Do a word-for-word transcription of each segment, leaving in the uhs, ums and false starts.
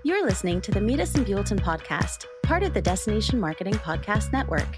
You're listening to the Meet Us in Buellton podcast, part of the Destination Marketing Podcast Network.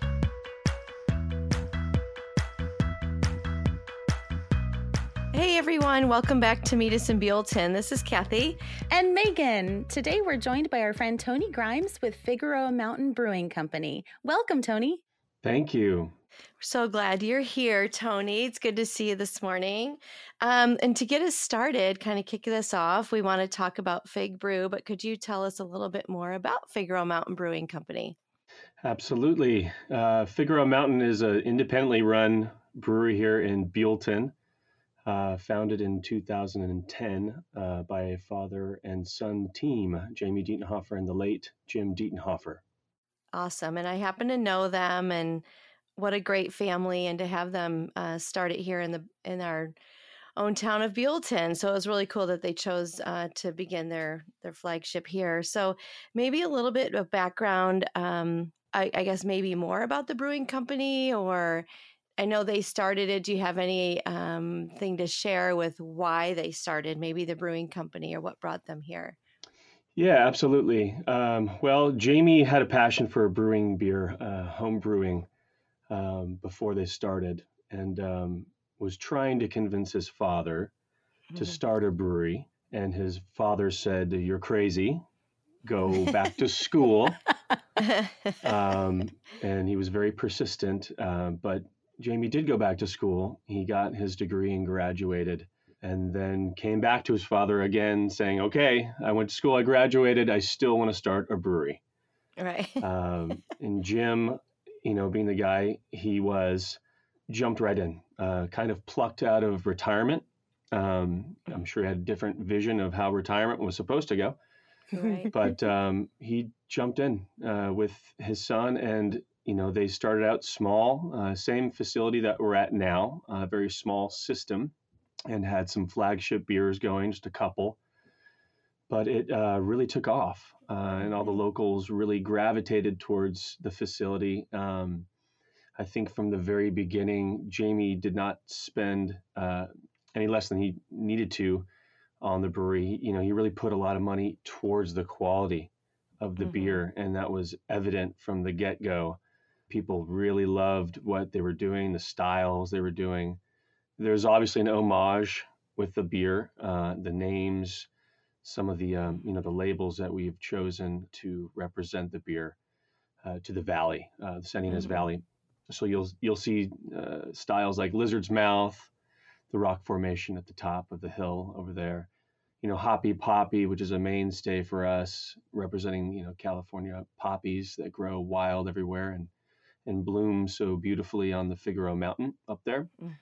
Hey everyone, welcome back to Meet Us in Buellton. This is Kathy. And Megan. Today we're joined by our friend Tony Grimes with Figueroa Mountain Brewing Company. Welcome, Tony. Thank you. We're so glad you're here, Tony. It's good to see you this morning. Um, and to get us started, kind of kick this off, we want to talk about Fig Brew, but could you tell us a little bit more about Figueroa Mountain Brewing Company? Absolutely. Uh, Figueroa Mountain is an independently run brewery here in Buellton, uh, founded in two thousand ten uh, by a father and son team, Jamie Dietenhofer and the late Jim Dietenhofer. Awesome. And I happen to know them, and what a great family, and to have them uh, start it here in the in our own town of Buellton. So it was really cool that they chose uh, to begin their their flagship here. So maybe a little bit of background, um, I, I guess maybe more about the brewing company, or I know they started it. Do you have any um, thing to share with why they started maybe the brewing company or what brought them here? Yeah, absolutely. Um, well, Jamie had a passion for brewing beer, uh, home brewing, um, before they started, and um, was trying to convince his father to start a brewery. And his father said, "You're crazy. Go back to school." um, and he was very persistent. Uh, but Jamie did go back to school. He got his degree and graduated, and then came back to his father again saying, "Okay, I went to school, I graduated, I still want to start a brewery." Right. um, and Jim, you know, being the guy he was, jumped right in, uh, kind of plucked out of retirement. Um, I'm sure he had a different vision of how retirement was supposed to go, Right. but um, he jumped in uh, with his son, and, you know, they started out small, uh, same facility that we're at now, a very small system, and had some flagship beers going, just a couple. But it uh, really took off, uh, and all the locals really gravitated towards the facility. Um, I think from the very beginning, Jamie did not spend uh, any less than he needed to on the brewery. You know, he really put a lot of money towards the quality of the mm-hmm. beer, and that was evident from the get-go. People really loved what they were doing, the styles they were doing. There's obviously an homage with the beer, uh, the names, some of the um, you know the labels that we've chosen to represent the beer uh, to the valley, uh, the San Ynez mm-hmm. Valley. So you'll you'll see uh, styles like Lizard's Mouth, the rock formation at the top of the hill over there. You know, Hoppy Poppy, which is a mainstay for us, representing you know California poppies that grow wild everywhere and and bloom so beautifully on the Figueroa Mountain up there. Mm-hmm.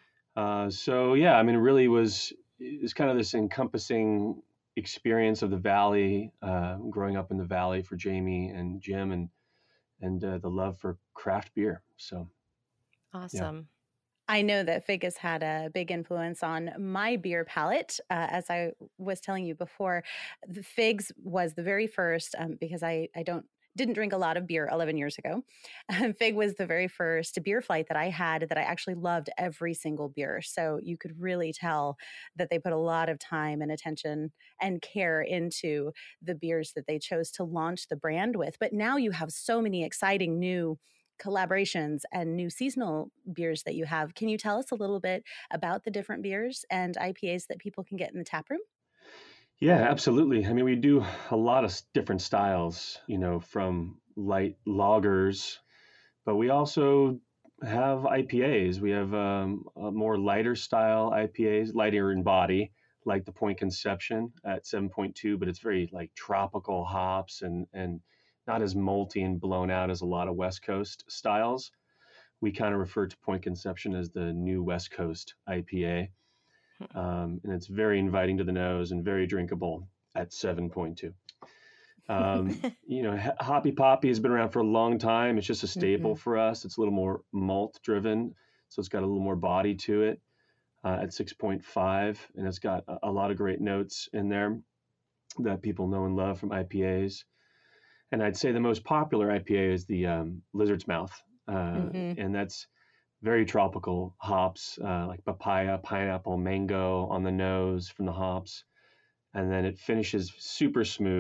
Uh, so yeah, I mean, it really was it's kind of this encompassing experience of the valley, uh, growing up in the valley for Jamie and Jim, and and uh, the love for craft beer. So awesome. Yeah. I know that Fig has had a big influence on my beer palate. Uh, as I was telling you before, the Figs was the very first, um, because I, I don't didn't drink a lot of beer eleven years ago. Fig was the very first beer flight that I had that I actually loved every single beer. So you could really tell that they put a lot of time and attention and care into the beers that they chose to launch the brand with. But now you have so many exciting new collaborations and new seasonal beers that you have. Can you tell us a little bit about the different beers and I P As that people can get in the tap room? Yeah, absolutely. I mean, we do a lot of different styles, you know, from light lagers, but we also have I P As. We have um, a more lighter style I P As, lighter in body, like the Point Conception at seven point two, but it's very like tropical hops and, and not as malty and blown out as a lot of West Coast styles. We kind of refer to Point Conception as the new West Coast I P A. Um, and it's very inviting to the nose and very drinkable at seven point two. Um, you know, Hoppy Poppy has been around for a long time. It's just a staple mm-hmm. for us. It's a little more malt driven, so it's got a little more body to it uh, at six point five, and it's got a, a lot of great notes in there that people know and love from I P As. And I'd say the most popular I P A is the um, Lizard's Mouth, uh, mm-hmm. and that's very tropical hops, uh, like papaya, pineapple, mango on the nose from the hops. And then it finishes super smooth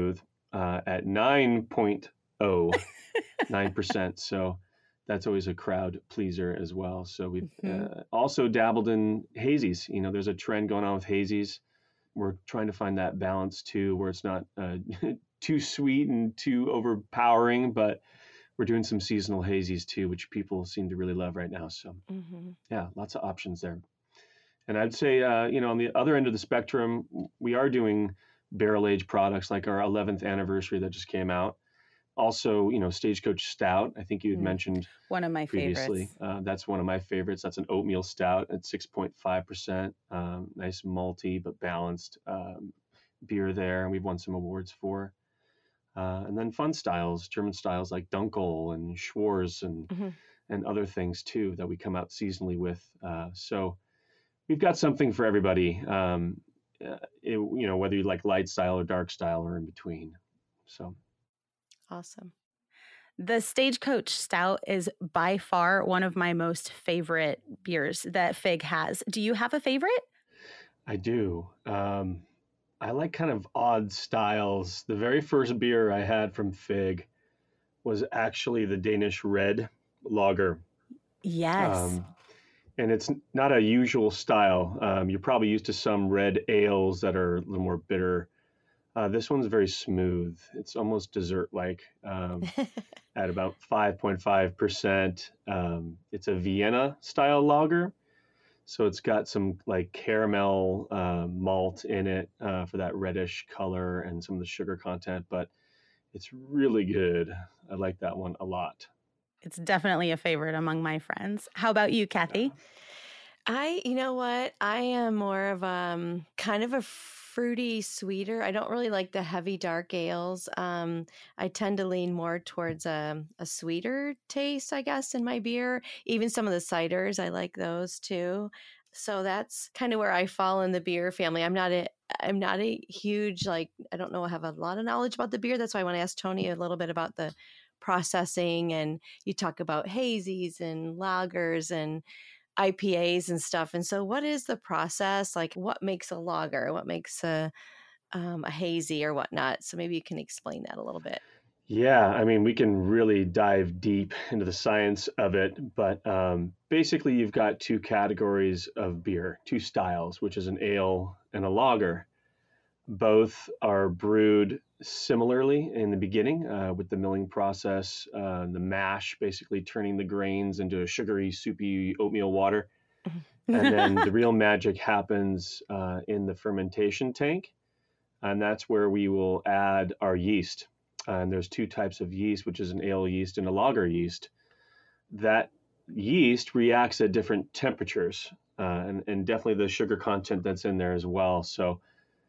uh, at nine point oh nine percent. So that's always a crowd pleaser as well. So we've Mm-hmm. uh, also dabbled in hazies. You know, there's a trend going on with hazies. We're trying to find that balance too, where it's not uh, too sweet and too overpowering, but we're doing some seasonal hazies too, which people seem to really love right now. So Mm-hmm. yeah, lots of options there. And I'd say, uh, you know, on the other end of the spectrum, we are doing barrel aged products like our eleventh anniversary that just came out. Also, you know, Stagecoach Stout. I think you had Mm. mentioned One of my previously. favorites. Uh, that's one of my favorites. That's an oatmeal stout at six point five percent. Um, nice malty but balanced um, beer there, and we've won some awards for. Uh, and then fun styles, German styles like Dunkel and Schwarz and Mm-hmm. and other things too that we come out seasonally with. Uh, so we've got something for everybody. Um, uh, it, you know, whether you like light style or dark style or in between. So Awesome. The Stagecoach Stout is by far one of my most favorite beers that Fig has. Do you have a favorite? I do. Um, I like kind of odd styles. The very first beer I had from Fig was actually the Danish Red Lager. Yes. Um, and it's not a usual style. Um, you're probably used to some red ales that are a little more bitter. Uh, this one's very smooth. It's almost dessert-like um, at about five point five percent. Um, it's a Vienna style lager. So it's got some like caramel uh, malt in it uh, for that reddish color and some of the sugar content, but it's really good. I like that one a lot. It's definitely a favorite among my friends. How about you, Kathy? I, you know what? I am more of um kind of a fruity sweeter. I don't really like the heavy dark ales. Um, I tend to lean more towards a, a sweeter taste, I guess, in my beer. Even some of the ciders, I like those too. So that's kind of where I fall in the beer family. I'm not a I'm not a huge like I don't know I have a lot of knowledge about the beer. That's why I want to ask Tony a little bit about the processing, and you talk about hazies and lagers and I P As and stuff. And so what is the process? Like what makes a lager? What makes a, um, a hazy or whatnot? So maybe you can explain that a little bit. Yeah, I mean, we can really dive deep into the science of it, but um, basically, you've got two categories of beer, two styles, which is an ale and a lager. Both are brewed similarly in the beginning uh, with the milling process, uh, the mash, basically turning the grains into a sugary, soupy oatmeal water. And then the real magic happens uh, in the fermentation tank. And that's where we will add our yeast. Uh, and there's two types of yeast, which is an ale yeast and a lager yeast. That yeast reacts at different temperatures, uh, and, and definitely the sugar content that's in there as well. So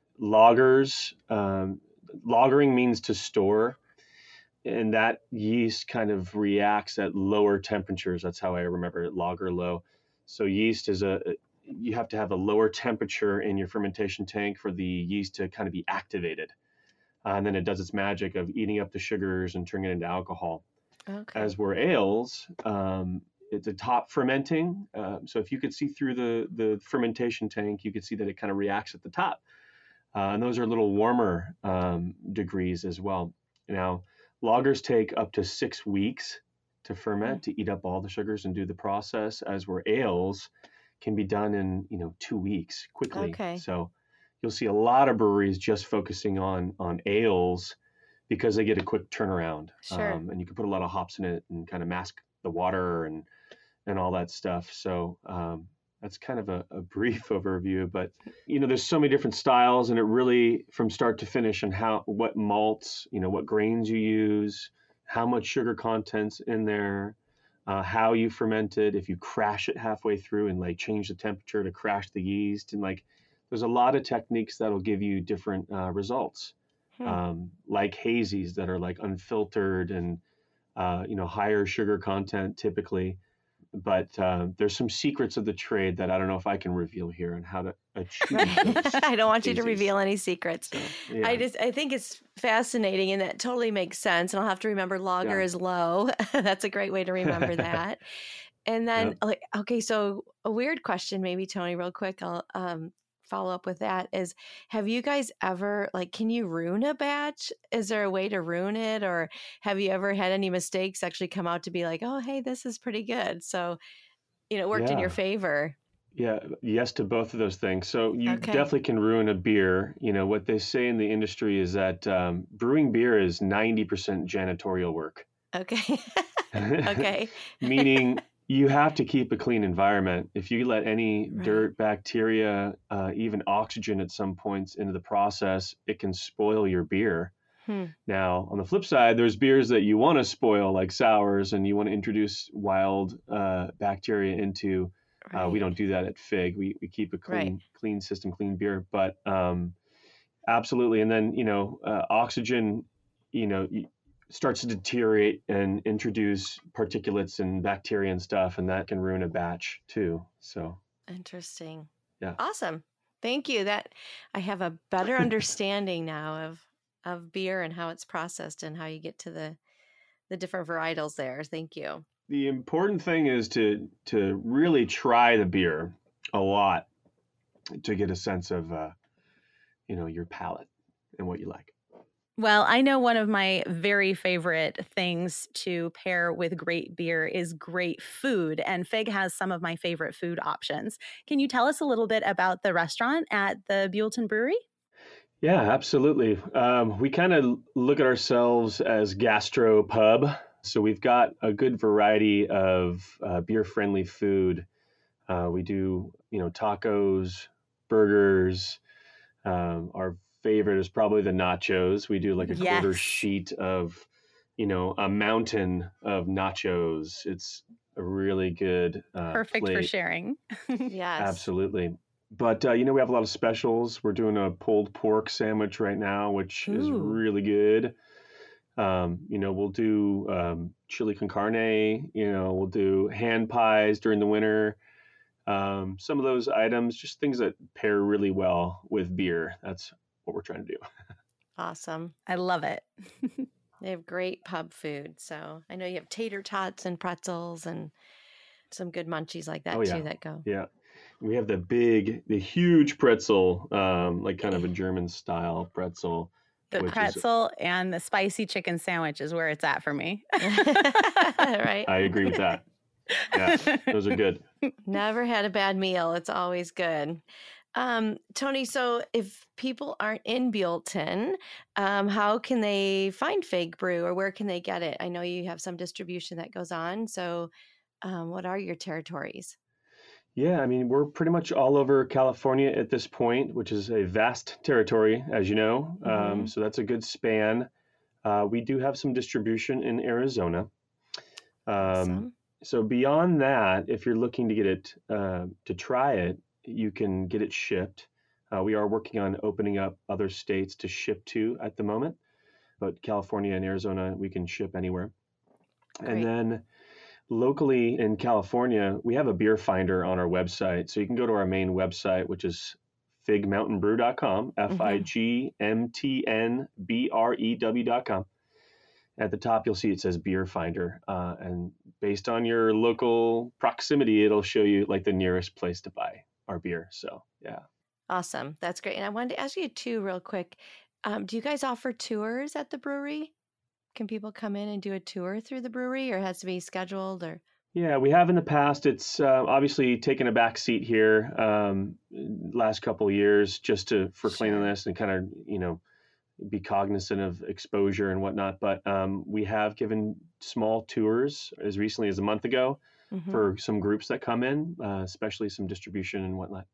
lagers, um, lagering means to store, and that yeast kind of reacts at lower temperatures. That's how I remember it, lager low. So yeast is a, you have to have a lower temperature in your fermentation tank for the yeast to kind of be activated. Uh, and then it does its magic of eating up the sugars and turning it into alcohol. Okay. As were ales, um, it's a top fermenting. Uh, so if you could see through the, the fermentation tank, you could see that it kind of reacts at the top. Uh, and those are a little warmer um, degrees as well. Now, lagers take up to six weeks to ferment, mm. to eat up all the sugars and do the process, as where ales can be done in, you know, two weeks quickly. Okay. So you'll see a lot of breweries just focusing on on ales because they get a quick turnaround. Sure. Um, and you can put a lot of hops in it and kind of mask the water and and all that stuff. So um, that's kind of a, a brief overview, but you know, there's so many different styles, and it really from start to finish and how, what malts, you know, what grains you use, how much sugar content's in there, uh, how you ferment it, if you crash it halfway through and like change the temperature to crash the yeast, and like, there's a lot of techniques that'll give you different uh, results, hmm. um, like hazies that are like unfiltered and, uh, you know, higher sugar content typically. But uh, there's some secrets of the trade that I don't know if I can reveal here on how to achieve those. I don't want you to reveal any secrets. So, yeah. I just I think it's fascinating, and that totally makes sense. And I'll have to remember lager yeah. is low. That's a great way to remember that. And then, Yep. like, okay, so a weird question, maybe Tony, real quick. I'll, um, follow up with that is, have you guys ever, like, can you ruin a batch? Is there a way to ruin it? Or have you ever had any mistakes actually come out to be like, oh, hey, this is pretty good. So, you know, it worked in your Yeah. favor. Yeah, yes to both of those things. So you Okay. definitely can ruin a beer. You know, what they say in the industry is that um, brewing beer is ninety percent janitorial work. Okay. Okay. Meaning you have to keep a clean environment. If you let any Right. dirt, bacteria, uh, even oxygen at some points into the process, it can spoil your beer. Hmm. Now, on the flip side, there's beers that you want to spoil, like sours, and you want to introduce wild uh, bacteria into. Uh, we Right. don't do that at Fig. We we keep a clean Right. clean system, clean beer. But um, absolutely, and then you know, uh, oxygen, you know, y- starts to deteriorate and introduce particulates and bacteria and stuff, and that can ruin a batch too. So Interesting. yeah, Awesome. Thank you. That I have a better understanding now of of beer and how it's processed and how you get to the the different varietals there. Thank you. the important thing is to to really try the beer a lot to get a sense of uh, you know your palate and what you like. Well, I know one of my very favorite things to pair with great beer is great food, and Fig has some of my favorite food options. Can you tell us a little bit about the restaurant at the Buellton Brewery? Yeah, absolutely. Um, we kind of look at ourselves as gastro pub, so we've got a good variety of uh, beer-friendly food. Uh, we do, you know, tacos, burgers. Um, our favorite is probably the nachos. We do like a quarter Yes. sheet of, you know, a mountain of nachos. It's a really good uh, Perfect for plate. sharing. Yes. Absolutely. But uh, you know, we have a lot of specials. We're doing a pulled pork sandwich right now, which is Ooh. really good. Um, you know, we'll do um, chili con carne. You know, we'll do hand pies during the winter. Um, some of those items, just things that pair really well with beer. That's what we're trying to do. Awesome. I love it. They have great pub food. So I know you have tater tots and pretzels and some good munchies like that Oh, yeah. too that go. Yeah. We have the big, the huge pretzel, um, like kind of a German style pretzel. The which is, pretzel and the spicy chicken sandwich is where it's at for me. Right. I agree with that. Yeah, those are good. Never had a bad meal. It's always good. Um, Tony, so if people aren't in Buellton, um, how can they find Fig Brew or where can they get it? I know you have some distribution that goes on. So um, what are your territories? Yeah, I mean, we're pretty much all over California at this point, which is a vast territory, as you know. Um, Mhm. so that's a good span. Uh, we do have some distribution in Arizona. Um, Awesome. so beyond that, if you're looking to get it, uh, to try it, you can get it shipped. Uh, we are working on opening up other states to ship to at the moment, but California and Arizona, we can ship anywhere. Great. And then locally in California, we have a beer finder on our website. So you can go to our main website, which is fig mountain brew dot com, F I G M T N B R E W dot com. At the top, you'll see it says beer finder. Uh, and based on your local proximity, it'll show you like the nearest place to buy our beer. So, yeah. Awesome. That's great. And I wanted to ask you too, real quick. Um, do you guys offer tours at the brewery? Can people come in and do a tour through the brewery, or it has to be scheduled? Or Yeah, we have in the past. It's uh, obviously taken a back seat here um, last couple of years just to for Sure. cleanliness and kind of, you know, be cognizant of exposure and whatnot. But um, we have given small tours as recently as a month ago Mhm. for some groups that come in, uh, especially some distribution and whatnot.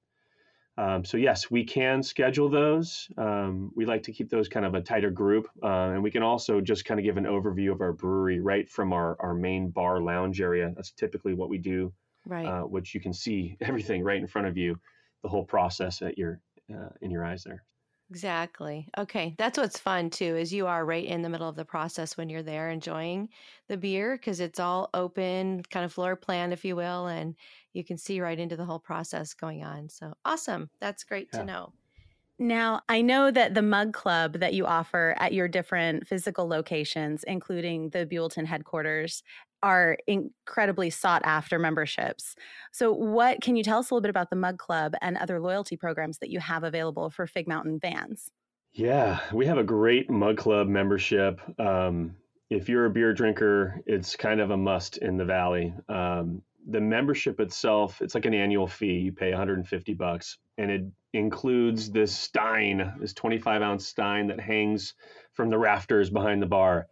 Um, so yes, we can schedule those. Um, we like to keep those kind of a tighter group, uh, and we can also just kind of give an overview of our brewery right from our, our main bar lounge area. That's typically what we do, Right. uh, which you can see everything right in front of you, the whole process at your uh, in your eyes there. Exactly. Okay. That's what's fun too, is you are right in the middle of the process when you're there enjoying the beer because it's all open, kind of floor plan, if you will, and you can see right into the whole process going on. So awesome. That's great Yeah. to know. Now, I know that the mug club that you offer at your different physical locations, including the Buellton headquarters, are incredibly sought after memberships. So what can you tell us a little bit about the Mug Club and other loyalty programs that you have available for Fig Mountain fans? Yeah, we have a great Mug Club membership. Um, if you're a beer drinker, it's kind of a must in the Valley. Um, the membership itself, it's like an annual fee. You pay one hundred fifty bucks, and it includes this stein, this twenty-five ounce stein that hangs from the rafters behind the bar.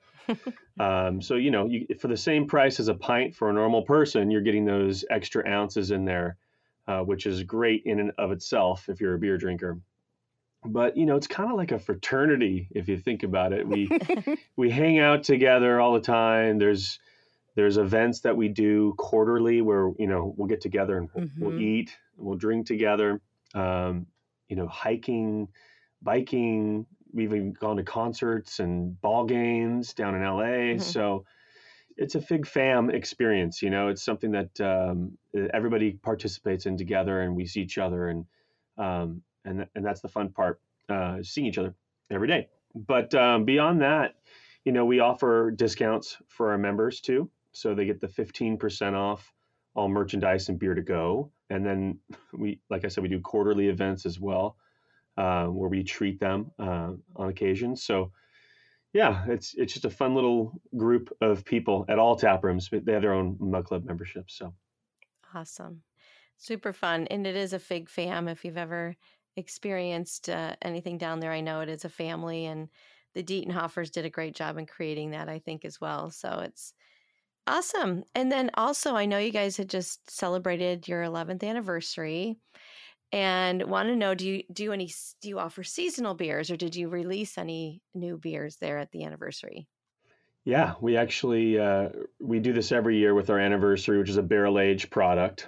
Um, so, you know, you, for the same price as a pint for a normal person, you're getting those extra ounces in there, uh, which is great in and of itself if you're a beer drinker. But, you know, it's kind of like a fraternity if you think about it. We we hang out together all the time. There's there's events that we do quarterly where, you know, we'll get together and we'll, Mm-hmm. we'll eat, we'll drink together, um, you know, hiking, biking. We've even gone to concerts and ball games down in L A. Mhm. So it's a Fig Fam experience. You know, it's something that um, everybody participates in together, and we see each other, and um, and and that's the fun part, uh, seeing each other every day. But um, beyond that, you know, we offer discounts for our members too, so they get the fifteen percent off all merchandise and beer to go. And then we, like I said, we do quarterly events as well, uh, where we treat them uh, on occasion. So yeah, it's it's just a fun little group of people at all tap rooms. They have their own Mug Club memberships. So Awesome. Super fun. And it is a Fig Fam. If you've ever experienced uh, anything down there, I know it is a family, and the Dietenhoffers did a great job in creating that, I think, as well. So it's awesome. And then also, I know you guys had just celebrated your eleventh anniversary, and want to know, do you do any do you offer seasonal beers, or did you release any new beers there at the anniversary? yeah, we actually uh, we do this every year with our anniversary, which is a barrel aged product.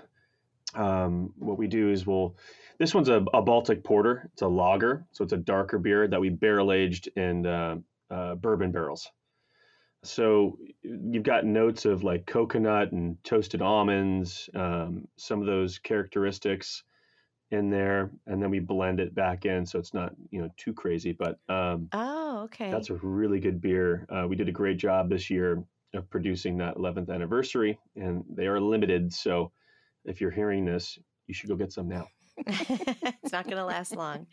Um, what we do is we'll this one's a, a Baltic Porter. It's a lager, so it's a darker beer that we barrel aged in uh, uh, bourbon barrels. So you've got notes of like coconut and toasted almonds, um, some of those characteristics in there, and then we blend it back in so it's not, you know, too crazy. But um, Oh, okay. that's a really good beer. Uh, we did a great job this year of producing that eleventh anniversary, and they are limited. So if you're hearing this, you should go get some now. It's not going to last long.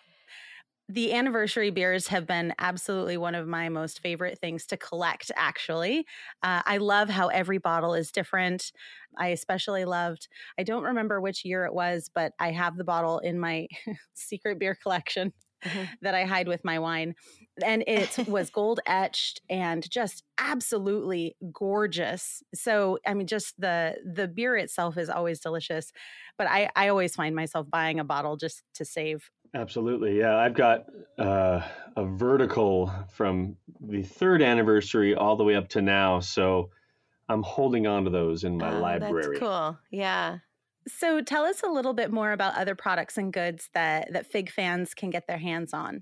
The anniversary beers have been absolutely one of my most favorite things to collect, actually. Uh, I love how every bottle is different. I especially loved, I don't remember which year it was, but I have the bottle in my secret beer collection Mhm. that I hide with my wine. And it was gold etched and just absolutely gorgeous. So, I mean, just the the beer itself is always delicious. But I, I always find myself buying a bottle just to save. Absolutely. Yeah, I've got uh, a vertical from the third anniversary all the way up to now. So I'm holding on to those in my Oh, library. that's cool. Yeah. So tell us a little bit more about other products and goods that, that Fig fans can get their hands on.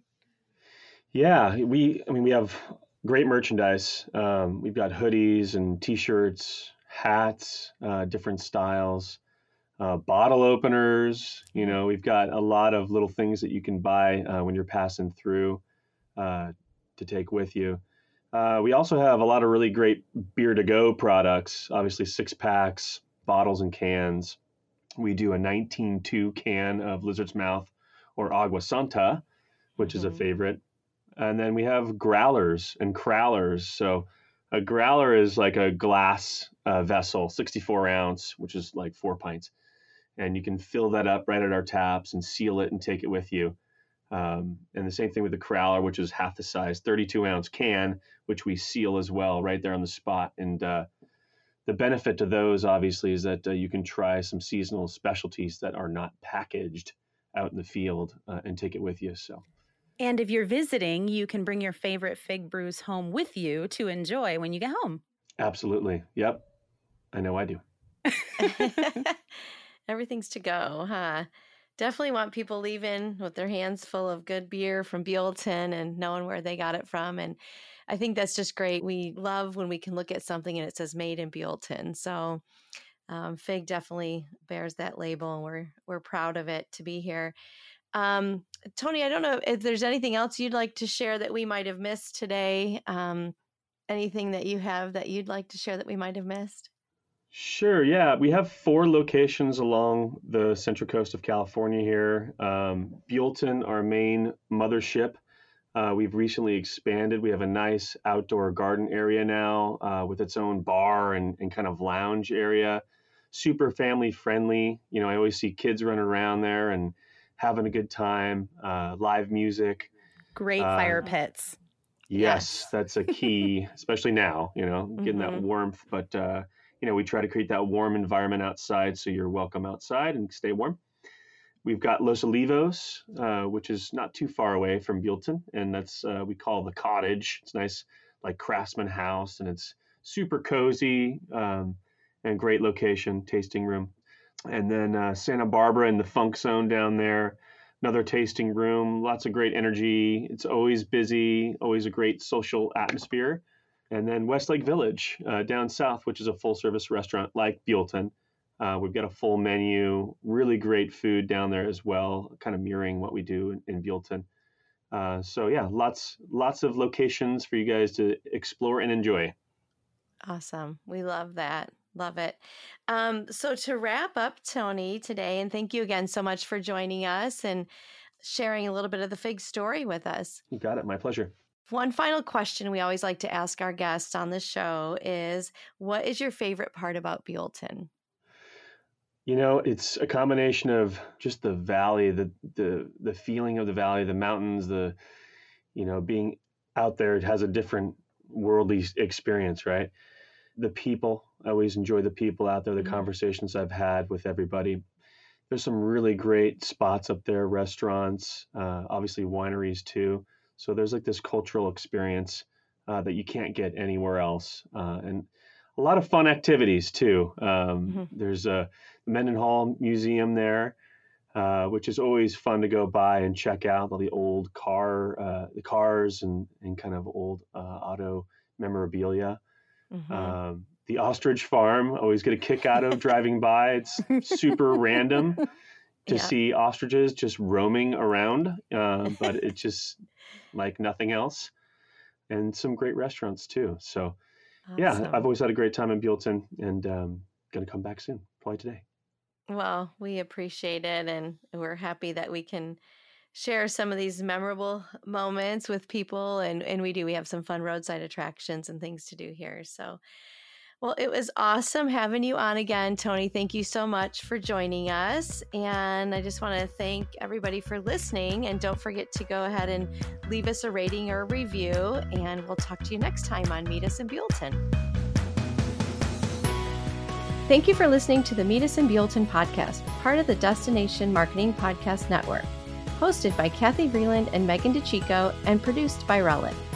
Yeah, we, I mean, we have great merchandise. Um, we've got hoodies and t-shirts, hats, uh, different styles, uh, bottle openers. You know, we've got a lot of little things that you can buy uh, when you're passing through uh, to take with you. Uh, we also have a lot of really great beer to go products, obviously six packs, bottles and cans. We do a nineteen two can of Lizard's Mouth or Agua Santa, which is a Mhm. favorite. And then we have growlers and crowlers. So a growler is like a glass uh, vessel, sixty-four ounce, which is like four pints. And you can fill that up right at our taps and seal it and take it with you. Um, and the same thing with the crowler, which is half the size, thirty-two ounce can, which we seal as well right there on the spot. And uh, the benefit to those, obviously, is that uh, you can try some seasonal specialties that are not packaged out in the field uh, and take it with you. So. And if you're visiting, you can bring your favorite Fig brews home with you to enjoy when you get home. Absolutely. Yep. I know I do. Everything's to go, huh? Definitely want people leaving with their hands full of good beer from Buellton and knowing where they got it from. And I think that's just great. We love when we can look at something and it says made in Buellton. So um, Fig definitely bears that label, and we're we're proud of it to be here. Um, Tony, I don't know if there's anything else you'd like to share that we might have missed today. Um, anything that you have that you'd like to share that we might have missed? Sure. Yeah. We have four locations along the Central Coast of California here. Um, Buellton, our main mothership. Uh, we've recently expanded. We have a nice outdoor garden area now uh, with its own bar and, and kind of lounge area. Super family friendly. You know, I always see kids running around there and having a good time. Uh, live music. Great uh, fire pits. Yes, Yes. that's a key, especially now, you know, getting that Mhm. warmth. But, uh, you know, we try to create that warm environment outside so you're welcome outside and stay warm. We've got Los Olivos, uh, which is not too far away from Buellton, and that's uh, we call the cottage. It's nice, like craftsman house, and it's super cozy um, and great location, tasting room. And then uh, Santa Barbara in the Funk Zone down there, another tasting room, lots of great energy. It's always busy, always a great social atmosphere. And then Westlake Village uh, down south, which is a full service restaurant like Buellton. Uh, we've got a full menu, really great food down there as well, kind of mirroring what we do in, in Buellton. Uh, so yeah, lots lots of locations for you guys to explore and enjoy. Awesome. We love that. Love it. Um, so to wrap up, Tony, today, and thank you again so much for joining us and sharing a little bit of the Fig story with us. You got it. My pleasure. One final question we always like to ask our guests on the show is, what is your favorite part about Buellton? You know, it's a combination of just the valley, the the the feeling of the valley, the mountains, the, you know, being out there. It has a different worldly experience, right? The people, I always enjoy the people out there, the Mhm. conversations I've had with everybody. There's some really great spots up there, restaurants, uh, obviously wineries too. So there's like this cultural experience uh, that you can't get anywhere else. Uh, and a lot of fun activities too. Um, Mhm. there's a Mendenhall Museum there, uh, which is always fun to go by and check out all the old car, uh, the cars and, and kind of old uh, auto memorabilia. Mhm. Um, the ostrich farm, always get a kick out of driving by. It's super random to Yeah. see ostriches just roaming around, uh, but it's just like nothing else. And some great restaurants too. So yeah, Awesome. I've always had a great time in Buellton, and um, going to come back soon, probably today. Well, we appreciate it, and we're happy that we can share some of these memorable moments with people, and, and we do. We have some fun roadside attractions and things to do here. So, well, it was awesome having you on again, Tony. Thank you so much for joining us. And I just want to thank everybody for listening. And don't forget to go ahead and leave us a rating or a review. And we'll talk to you next time on Meet Us in Buellton. Thank you for listening to the Meet Us in Buellton podcast, part of the Destination Marketing Podcast Network, hosted by Kathy Vreeland and Megan DeChico, and produced by Relic.